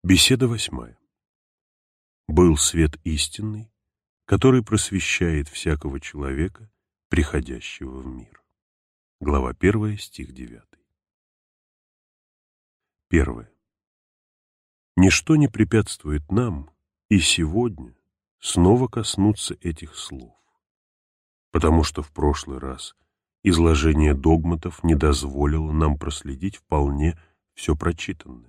Беседа 8. Был свет истинный, который просвещает всякого человека, приходящего в мир. Глава 1, стих 9. 1. Ничто не препятствует нам и сегодня снова коснуться этих слов, потому что в прошлый раз изложение догматов не дозволило нам проследить вполне все прочитанное.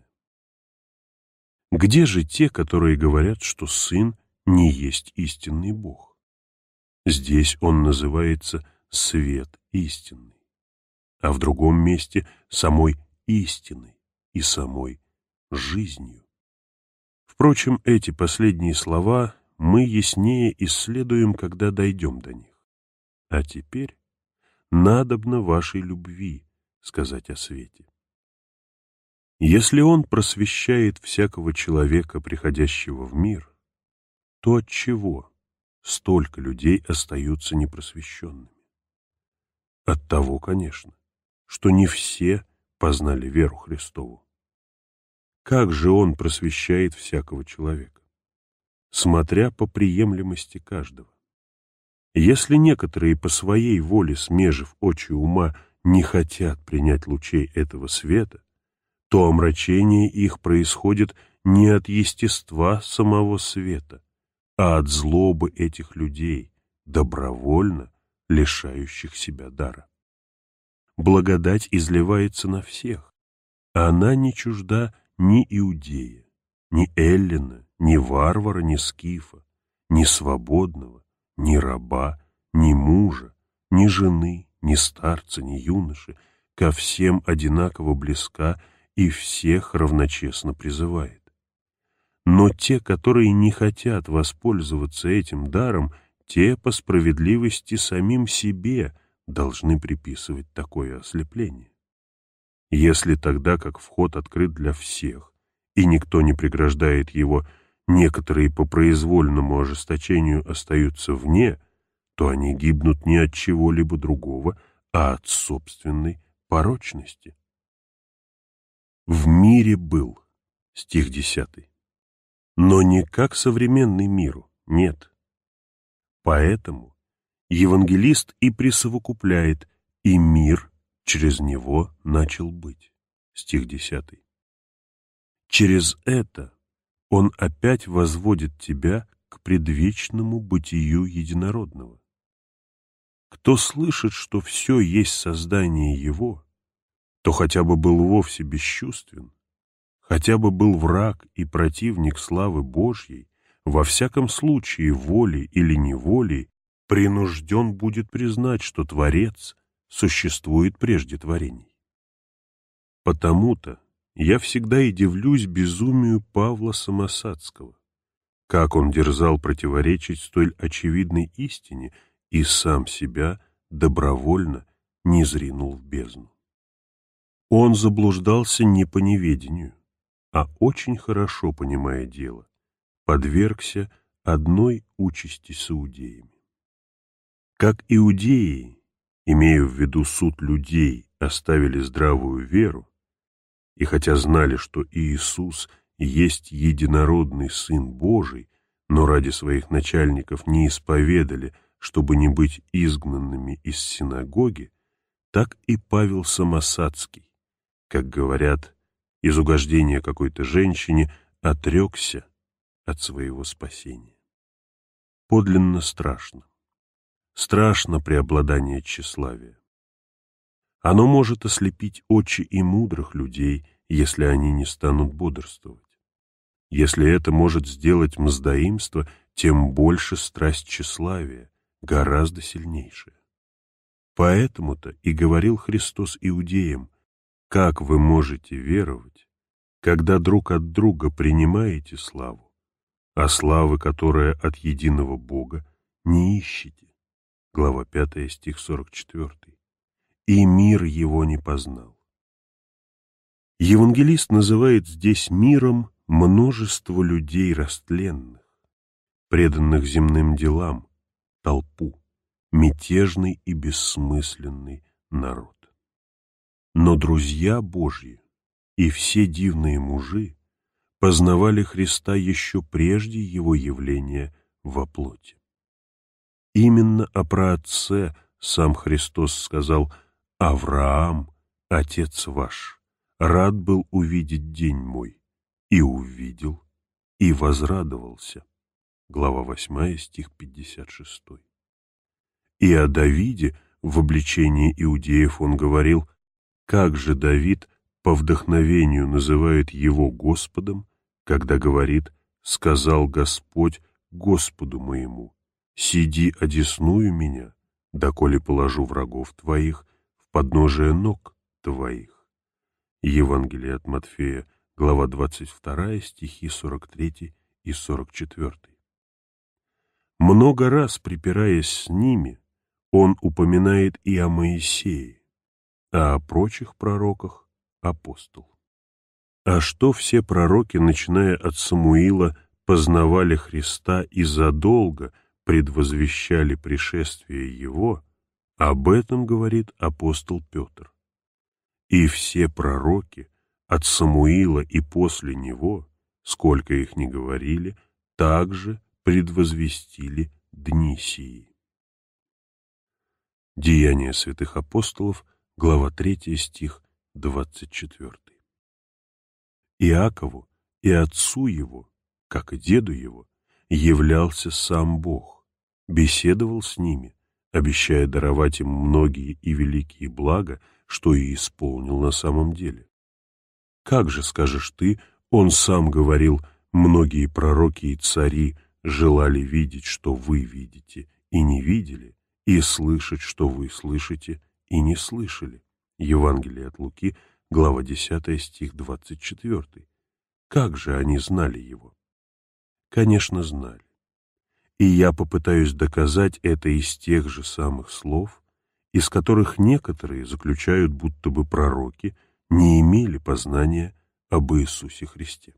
Где же те, которые говорят, что Сын не есть истинный Бог? Здесь Он называется свет истинный, а в другом месте самой истиной и самой жизнью. Впрочем, эти последние слова мы яснее исследуем, когда дойдем до них. А теперь надобно вашей любви сказать о свете. Если Он просвещает всякого человека, приходящего в мир, то отчего столько людей остаются непросвещенными? От того, конечно, что не все познали веру Христову. Как же Он просвещает всякого человека? Смотря по приемлемости каждого. Если некоторые по своей воле, смежив очи ума, не хотят принять лучей этого света, то омрачение их происходит не от естества самого света, а от злобы этих людей, добровольно лишающих себя дара. Благодать изливается на всех, а она не чужда ни иудея, ни эллина, ни варвара, ни скифа, ни свободного, ни раба, ни мужа, ни жены, ни старца, ни юноши, ко всем одинаково близка и всех равночестно призывает. Но те, которые не хотят воспользоваться этим даром, те по справедливости самим себе должны приписывать такое ослепление. Если тогда, как вход открыт для всех, и никто не преграждает его, некоторые по произвольному ожесточению остаются вне, то они гибнут не от чего-либо другого, а от собственной порочности. В мире был, стих 10, но не как современный миру, нет. Поэтому евангелист и присовокупляет, и мир через него начал быть, стих 10. Через это он опять возводит тебя к предвечному бытию единородного. Кто слышит, что все есть создание его, то хотя бы был вовсе бесчувствен, хотя бы был враг и противник славы Божьей, во всяком случае волей или неволей принужден будет признать, что Творец существует прежде творений. Потому-то я всегда и дивлюсь безумию Павла Самосадского, как он дерзал противоречить столь очевидной истине и сам себя добровольно низринул в бездну. Он заблуждался не по неведению, а очень хорошо понимая дело, подвергся одной участи с иудеями. Как иудеи, имея в виду суд людей, оставили здравую веру, и хотя знали, что Иисус есть единородный Сын Божий, но ради своих начальников не исповедали, чтобы не быть изгнанными из синагоги, так и Павел Самосадский, как говорят, из угождения какой-то женщине отрекся от своего спасения. Подлинно страшно. Страшно преобладание тщеславия. Оно может ослепить очи и мудрых людей, если они не станут бодрствовать. Если это может сделать мздоимство, тем больше страсть тщеславия, гораздо сильнейшая. Поэтому-то и говорил Христос иудеям: как вы можете веровать, когда друг от друга принимаете славу, а славы, которая от единого Бога, не ищете? Глава 5, стих 44. И мир его не познал. Евангелист называет здесь миром множество людей растленных, преданных земным делам, толпу, мятежный и бессмысленный народ. Но друзья Божьи и все дивные мужи познавали Христа еще прежде Его явления во плоти. Именно о праотце сам Христос сказал: «Авраам, отец ваш, рад был увидеть день мой, и увидел, и возрадовался». Глава 8, стих 56. И о Давиде в обличении иудеев он говорил: «Как же Давид по вдохновению называет его Господом, когда говорит: сказал Господь Господу моему: сиди одесную меня, доколе положу врагов твоих в подножие ног твоих». Евангелие от Матфея, глава 22, стихи 43 и 44. Много раз припираясь с ними, он упоминает и о Моисее, а о прочих пророках — апостол. А что все пророки, начиная от Самуила, познавали Христа и задолго предвозвещали пришествие Его, об этом говорит апостол Петр. И все пророки, от Самуила и после него, сколько их ни говорили, также предвозвестили дни сии. Деяния святых апостолов, глава 3, стих 24. Иакову и отцу его, как и деду его, являлся сам Бог, беседовал с ними, обещая даровать им многие и великие блага, что и исполнил на самом деле. Как же, скажешь ты, он сам говорил: многие пророки и цари желали видеть, что вы видите, и не видели, и слышать, что вы слышите, и не слышали. Евангелие от Луки, глава 10, стих 24. Как же они знали его? Конечно, знали. И я попытаюсь доказать это из тех же самых слов, из которых некоторые заключают, будто бы пророки не имели познания об Иисусе Христе.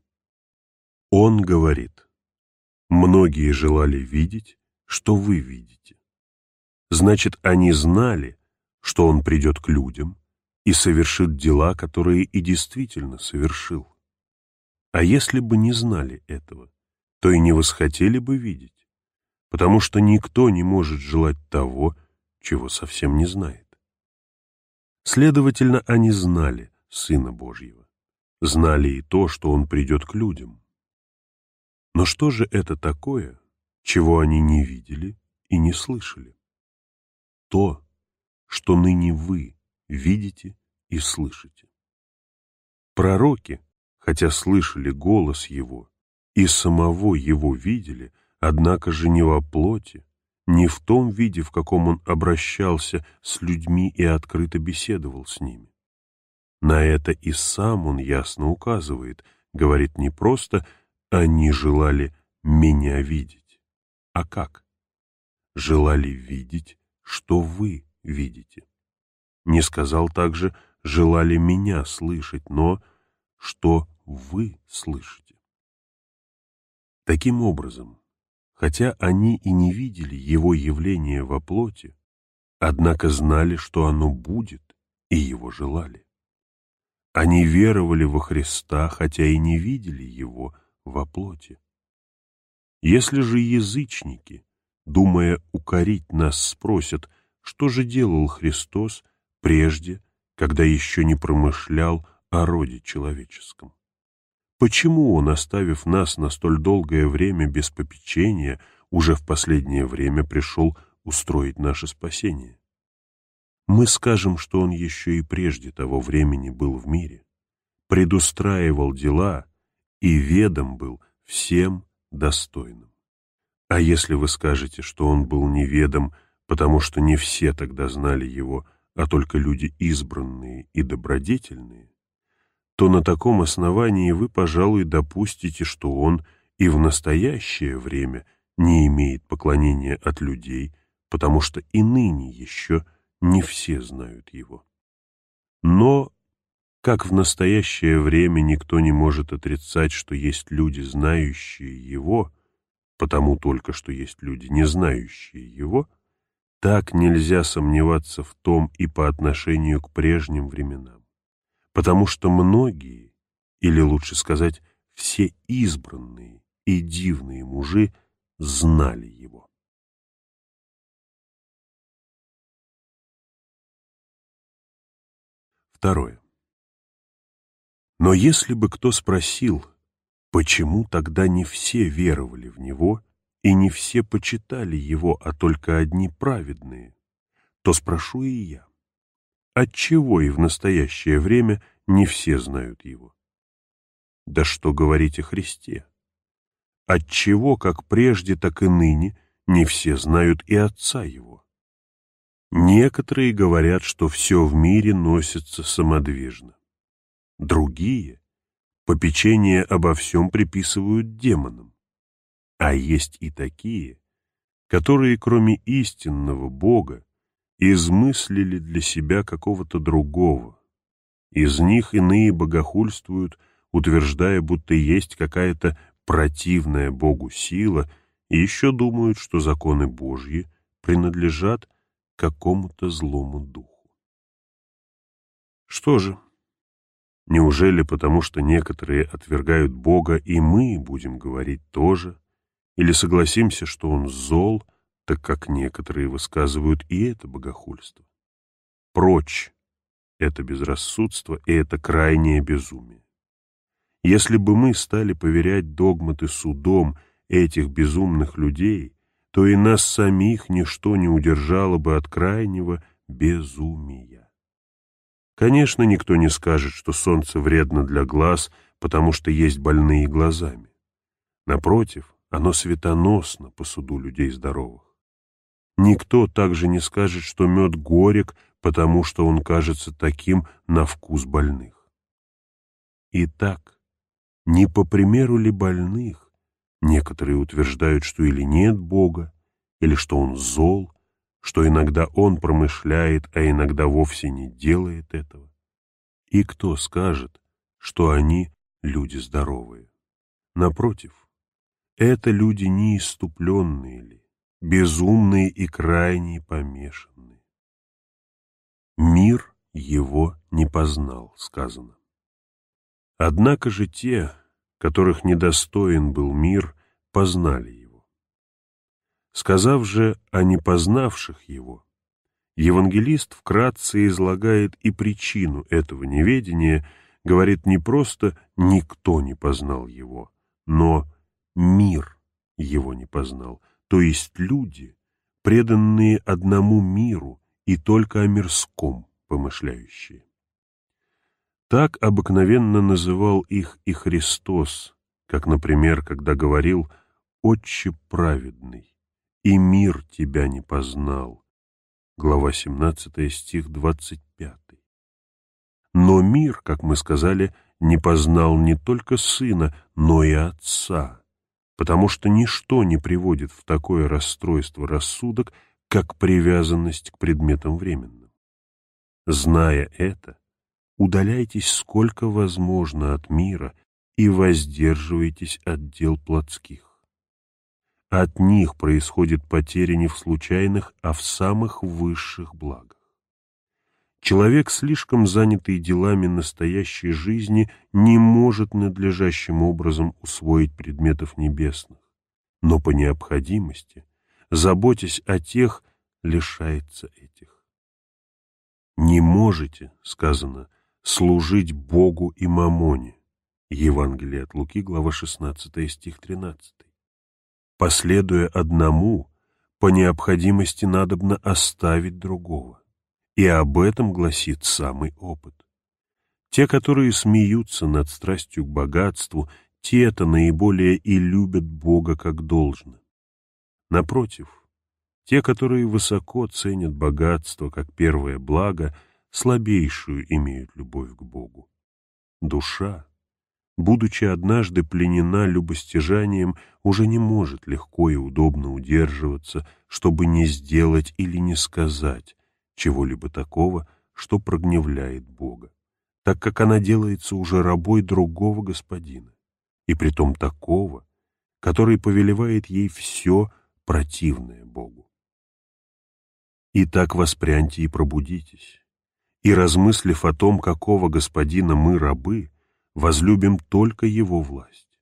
Он говорит: многие желали видеть, что вы видите. Значит, они знали, что Он придет к людям и совершит дела, которые и действительно совершил. А если бы не знали этого, то и не восхотели бы видеть, потому что никто не может желать того, чего совсем не знает. Следовательно, они знали Сына Божьего, знали и то, что Он придет к людям. Но что же это такое, чего они не видели и не слышали? То, что ныне вы видите и слышите. Пророки, хотя слышали голос Его и самого Его видели, однако же не во плоти, не в том виде, в каком Он обращался с людьми и открыто беседовал с ними. На это и сам Он ясно указывает, говорит не просто: «они желали меня видеть», а как? Желали видеть, что вы видите. Не сказал также: желали меня слышать, но что вы слышите. Таким образом, хотя они и не видели Его явления во плоти, однако знали, что оно будет, и Его желали. Они веровали во Христа, хотя и не видели Его во плоти. Если же язычники, думая укорить нас, спросят: что же делал Христос прежде, когда еще не промышлял о роде человеческом? Почему Он, оставив нас на столь долгое время без попечения, уже в последнее время пришел устроить наше спасение? Мы скажем, что Он еще и прежде того времени был в мире, предустраивал дела и ведом был всем достойным. А если вы скажете, что Он был неведом, потому что не все тогда знали Его, а только люди избранные и добродетельные, то на таком основании вы, пожалуй, допустите, что Он и в настоящее время не имеет поклонения от людей, потому что и ныне еще не все знают Его. Но, как в настоящее время никто не может отрицать, что есть люди, знающие Его, потому только что есть люди, не знающие Его, так нельзя сомневаться в том и по отношению к прежним временам, потому что многие, или лучше сказать, все избранные и дивные мужи знали его. Второе. Но если бы кто спросил, почему тогда не все веровали в него, и не все почитали его, а только одни праведные, то спрошу и я, отчего и в настоящее время не все знают его? Да что говорить о Христе? Отчего, как прежде, так и ныне, не все знают и Отца его? Некоторые говорят, что все в мире носится самодвижно. Другие попечение обо всем приписывают демонам. А есть и такие, которые, кроме истинного Бога, измыслили для себя какого-то другого. Из них иные богохульствуют, утверждая, будто есть какая-то противная Богу сила, и еще думают, что законы Божьи принадлежат какому-то злому духу. Что же? Неужели потому, что некоторые отвергают Бога, и мы будем говорить тоже? Или согласимся, что Он зол, так как некоторые высказывают и это богохульство? Прочь это безрассудство и это крайнее безумие. Если бы мы стали поверять догматы судом этих безумных людей, то и нас самих ничто не удержало бы от крайнего безумия. Конечно, никто не скажет, что солнце вредно для глаз, потому что есть больные глазами. Напротив, оно светоносно по суду людей здоровых. Никто также не скажет, что мед горек, потому что он кажется таким на вкус больных. Итак, не по примеру ли больных некоторые утверждают, что или нет Бога, или что Он зол, что иногда Он промышляет, а иногда вовсе не делает этого? И кто скажет, что они люди здоровые? Напротив, это люди неисступленные ли, безумные и крайне помешанные. Мир его не познал, сказано. Однако же те, которых недостоин был мир, познали его. Сказав же о непознавших его, евангелист вкратце излагает и причину этого неведения, говорит не просто «никто не познал его», но «мир его не познал», то есть люди, преданные одному миру и только о мирском помышляющие. Так обыкновенно называл их и Христос, как, например, когда говорил «Отче праведный, и мир тебя не познал». Глава 17, стих 25. Но мир, как мы сказали, не познал не только Сына, но и Отца, потому что ничто не приводит в такое расстройство рассудок, как привязанность к предметам временным. Зная это, удаляйтесь сколько возможно от мира и воздерживайтесь от дел плотских. От них происходит потеря не в случайных, а в самых высших благах. Человек, слишком занятый делами настоящей жизни, не может надлежащим образом усвоить предметов небесных, но по необходимости, заботясь о тех, лишается этих. «Не можете, — сказано, — служить Богу и мамоне». Евангелие от Луки, глава 16, стих 13. Последуя одному, по необходимости надобно оставить другого. И об этом гласит самый опыт. Те, которые смеются над страстью к богатству, те-то наиболее и любят Бога как должно. Напротив, те, которые высоко ценят богатство как первое благо, слабейшую имеют любовь к Богу. Душа, будучи однажды пленена любостяжанием, уже не может легко и удобно удерживаться, чтобы не сделать или не сказать чего-либо такого, что прогневляет Бога, так как она делается уже рабой другого господина, и притом такого, который повелевает ей все противное Богу. Итак, воспряньте и пробудитесь, и, размыслив о том, какого господина мы рабы, возлюбим только его власть.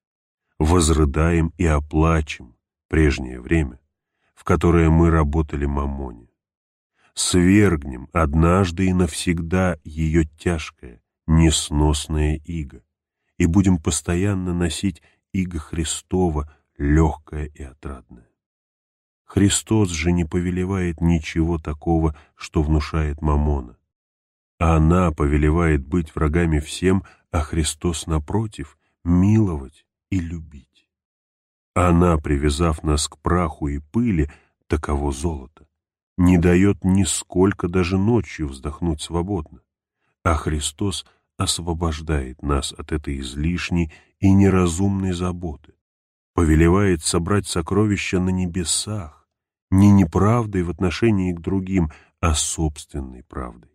возрыдаем и оплачем прежнее время, в которое мы работали мамоне. Свергнем однажды и навсегда ее тяжкое, несносное иго, и будем постоянно носить иго Христово, легкое и отрадное. Христос же не повелевает ничего такого, что внушает мамона. А она повелевает быть врагами всем, а Христос, напротив, миловать и любить. Она, привязав нас к праху и пыли, таково золото, не дает нисколько даже ночью вздохнуть свободно, а Христос освобождает нас от этой излишней и неразумной заботы, повелевает собрать сокровища на небесах, не неправдой в отношении к другим, а собственной правдой.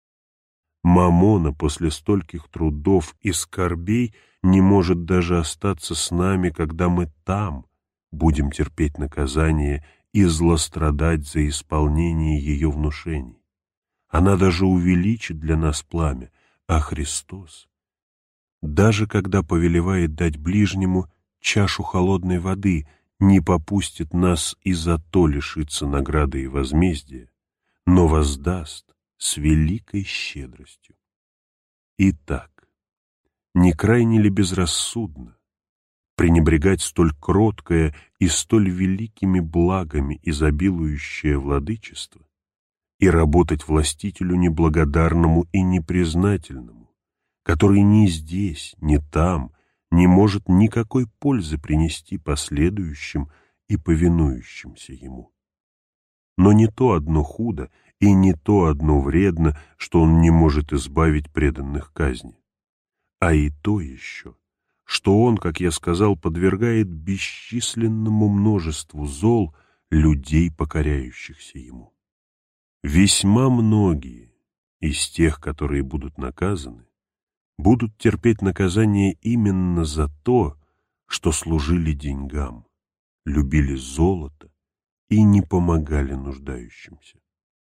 Мамона после стольких трудов и скорбей не может даже остаться с нами, когда мы там будем терпеть наказание и злострадать за исполнение ее внушений. Она даже увеличит для нас пламя, а Христос, даже когда повелевает дать ближнему чашу холодной воды, не попустит нас и за то лишиться награды и возмездия, но воздаст с великой щедростью. Итак, не крайне ли безрассудно пренебрегать столь кроткое и столь великими благами изобилующее владычество и работать властителю неблагодарному и непризнательному, который ни здесь, ни там не может никакой пользы принести последующим и повинующимся ему? Но не то одно худо и не то одно вредно, что он не может избавить преданных казни, а и то еще, что он, как я сказал, подвергает бесчисленному множеству зол людей, покоряющихся ему. Весьма многие из тех, которые будут наказаны, будут терпеть наказание именно за то, что служили деньгам, любили золото и не помогали нуждающимся.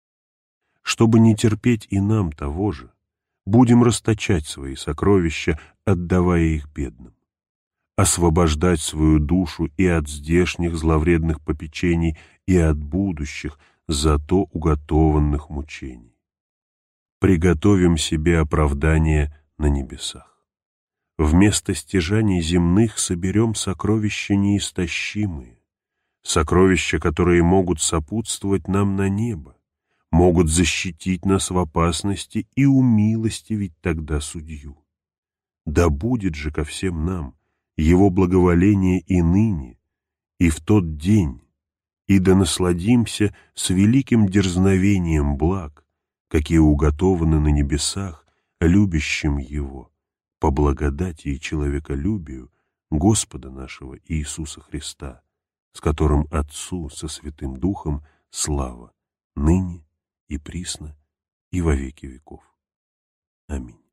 Чтобы не терпеть и нам того же, будем расточать свои сокровища, отдавая их бедным, освобождать свою душу и от здешних зловредных попечений, и от будущих, зато уготованных мучений. Приготовим себе оправдание на небесах. Вместо стяжаний земных соберем сокровища неистощимые, сокровища, которые могут сопутствовать нам на небо, могут защитить нас в опасности и умилостивить тогда судью. Да будет же ко всем нам его благоволение и ныне, и в тот день, и да насладимся с великим дерзновением благ, какие уготованы на небесах, любящим его, по благодати и человеколюбию Господа нашего Иисуса Христа, с которым Отцу со Святым Духом слава, ныне и присно, и во веки веков. Аминь.